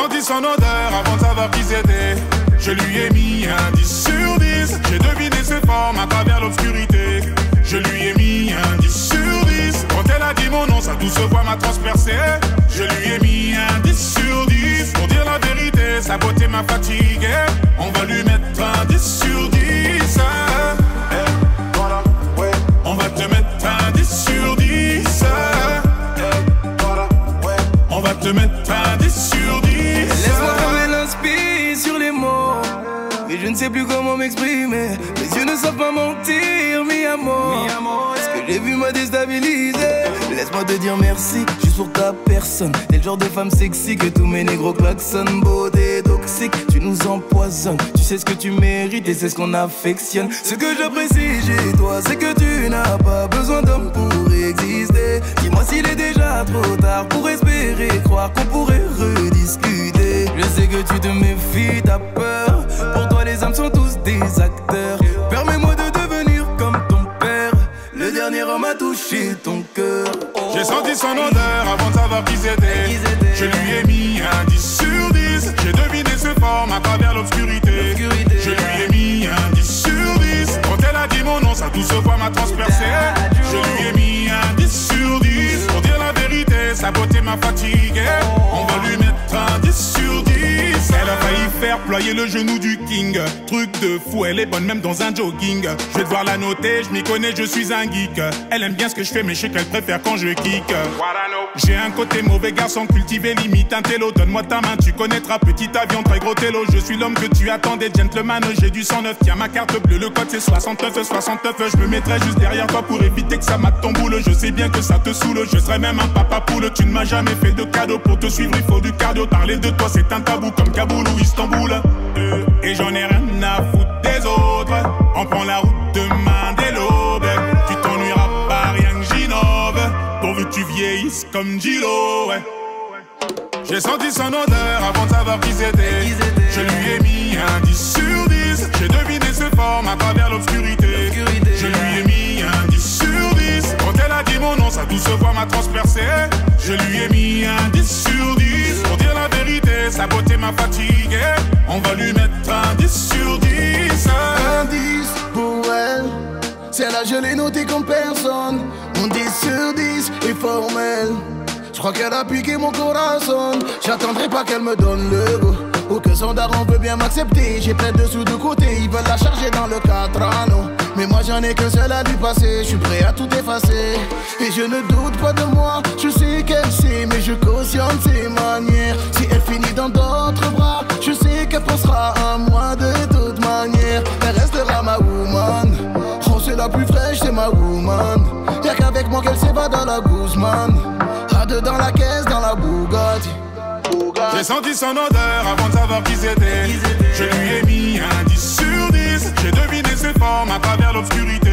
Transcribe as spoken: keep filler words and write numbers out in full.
senti son odeur avant de savoir qui c'était. Je lui ai mis un dix sur dix. J'ai deviné ses formes à travers l'obscurité. Je lui ai mis un dix sur dix. Quand elle a dit mon nom, sa douce voix m'a transpercé. Je lui ai mis un dix sur dix. Pour dire la vérité, sa beauté m'a fatigué. On va lui mettre un dix sur dix. Hey, voilà, ouais. On va te mettre un dix sur dix. Hey, voilà, ouais. On va te mettre un dix sur dix. Laisse-moi trouver l'inspi sur les mots. Mais je ne sais plus comment m'exprimer. Mes yeux ne savent pas mentir, mi amour. Ce que j'ai vu m'a déstabilisé. Laisse-moi te dire merci, juste pour ta personne. T'es le genre de femme sexy que tous mes négros klaxonnent. Beauté toxique, tu nous empoisonnes. Tu sais ce que tu mérites et c'est ce qu'on affectionne. Ce que j'apprécie chez toi, c'est que tu n'as pas besoin d'homme pour exister. Dis-moi s'il est déjà trop tard pour espérer croire qu'on pourrait rediscuter. Je sais que tu te méfies, t'as peur. Pour toi les hommes sont tous des acteurs. Permets-moi de devenir comme ton père. Le dernier homme a touché ton cœur. J'ai senti son odeur avant de savoir qui c'était. Je lui ai mis un dix sur dix. J'ai deviné ses formes à travers l'obscurité. Je lui ai mis un dix sur dix. Quand elle a dit mon nom, sa douce voix m'a transpercé. Je lui ai mis un dix sur dix. Pour dire la vérité, sa beauté m'a fatigué. On va lui mettre un dix sur dix. Elle a failli faire ployer le genou du king. Truc de fou, elle est bonne même dans un jogging. Je vais devoir la noter, je m'y connais, je suis un geek. Elle aime bien ce que je fais, mais je sais qu'elle préfère quand je kick. J'ai un côté mauvais garçon cultivé, limite un télo. Donne-moi ta main, tu connaîtras petit avion, très gros télo. Je suis l'homme que tu attendais, gentleman. J'ai du cent neuf, tiens ma carte bleue, le code c'est soixante-neuf, soixante-neuf. Je me mettrai juste derrière toi pour éviter que ça mate ton boule. Je sais bien que ça te saoule, je serai même un papa poule. Tu ne m'as jamais fait de cadeau, pour te suivre il faut du cardio. Parler de toi c'est un tabou comme Kaboul ou Istanbul. euh, Et j'en ai rien à foutre des autres. On prend la route demain dès l'aube. Tu t'ennuieras pas, rien que j'innove. Pourvu que tu vieillisses comme Gilo, ouais. J'ai senti son odeur avant de savoir qui c'était. Je lui ai mis un dix sur dix. J'ai deviné ses formes à travers l'obscurité. Je lui ai mis un dix sur dix. Quand elle a dit mon nom, sa douce voix m'a transpercé. Je lui ai mis un dix sur dix. Pour dire la vérité, sa beauté m'a fatigué. On va lui mettre un dix sur dix. Un dix pour elle. Celle-là je l'ai notée comme personne. Mon dix sur dix est formel. Je crois qu'elle a piqué mon corazon. J'attendrai pas qu'elle me donne le go, ou que son daron veut bien m'accepter. J'ai plein de sous de côté, ils veulent la charger dans le quatre anneaux. Mais moi j'en ai que seul à lui passer. Je suis prêt à tout effacer. Et je ne doute pas de moi. Je sais qu'elle sait, mais je cautionne ses manières. Si elle finit dans d'autres bras, je sais qu'elle pensera à moi de toute manière. Elle restera ma woman. Oh c'est la plus fraîche, c'est ma woman. Y'a qu'avec moi qu'elle s'évade dans la Guzman. À deux dans la caisse, dans la Bugatti. J'ai senti son odeur avant de savoir qui c'était. Je lui ai mis un dix sur dix. J'ai deviné ses formes à travers l'obscurité.